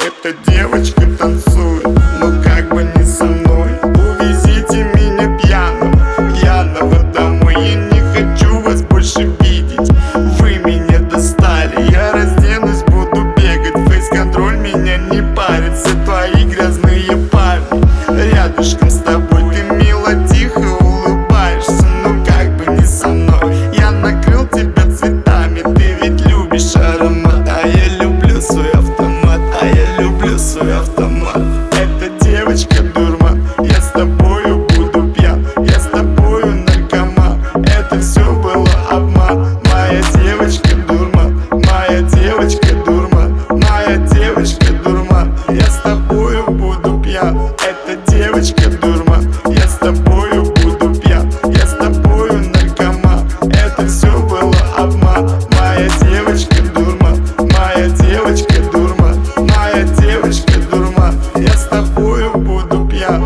Эта девочка танцует, но как бы не со мной. Увезите меня пьяного домой. Я не хочу вас больше видеть, вы меня достали. Я разденусь, буду бегать, фейс-контроль меня не парит. Все твои грязные парни рядышком с тобой. Ты мило, тихо улыбаешься, но как бы не со мной. Я накрыл тебя цветами, ты ведь любишь аромат. А я люблю свой автомат, а я люблю свой автомат. Эта девочка дурман, я с тобою буду пьян. Я с тобою наркоман, это все было обман. Моя девочка дурман, моя девочка дурман, моя девочка дурман. Я с тобою буду пьян. Эта девочка дурман, я с тобою буду пьян. Я с тобою наркоман, это все было обман. Моя девочка дурман, моя девочка дурман, моя девочка дурман. Я с тобою буду пьян.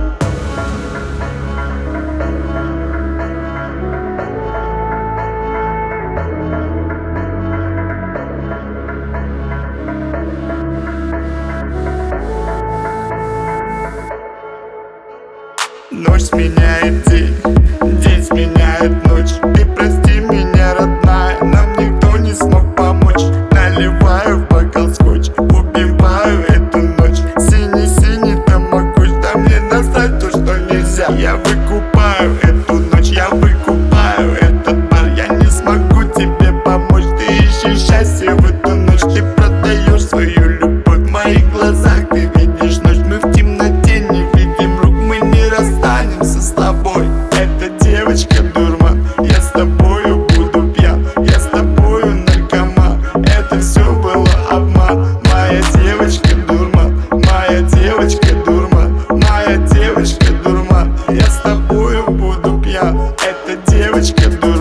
Ночь сменяет день, день сменяет ночь. Ты прости меня, родная, нам никто не смог помочь. Наливаю в бокал скотч, убиваю эту ночь. Синий-синий тамагочь, да мне насрать то, что нельзя. Я выкупаю эту ночь, я выкупаю этот бар. Я не смогу тебе помочь, ты ищешь счастье в эту ночь. Ты продаешь свою любовь, в моих глазах ты видишь ночь. Мы в темноте не видим рук, мы не расстанемся с тобой. Эта девочка дурман, я с тобою буду пьян. Я с тобою наркоман, это все было обман. Моя девочка дурман, моя девочка дурман, моя девочка дурман. Я с тобою буду пьян. Эта девочка дурман.